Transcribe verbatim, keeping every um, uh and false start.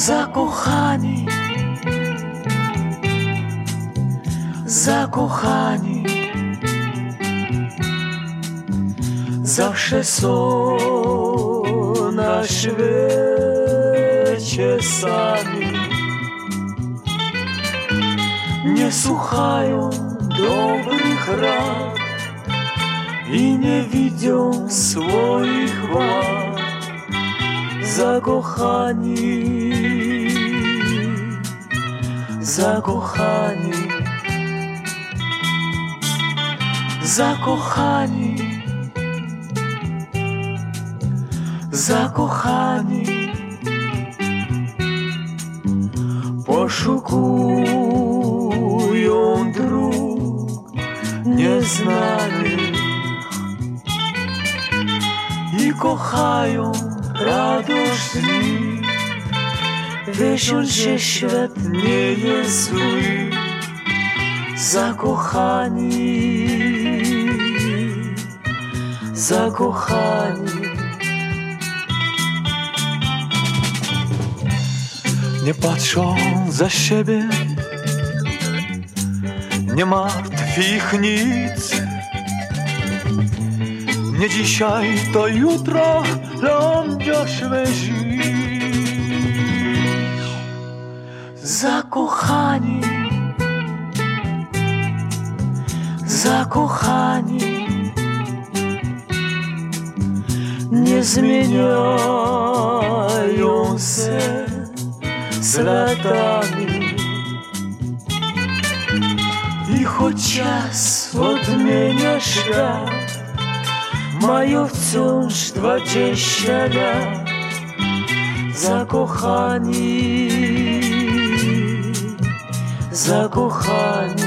Zakochani, zakochani, zawsze są na świecie sami. Nie słuchają dobrych rad i nie widzą swoich wad. Zakochani, zakochani, zakochani, zakochani, poszukują dróg nieznanych i kochają radość dni. Wiedzą, że świat nie jest zły. Zakochani, zakochani, nie patrzą za siebie, nie martwi ich nic. Nie dzisiaj, to jutro będziemy żyć. Zakochani, zakochani, nie zmieniają się z latami. I choć czas odmienia świat, mają wciąż dwadzieścia lat. Zakochani, zakochani,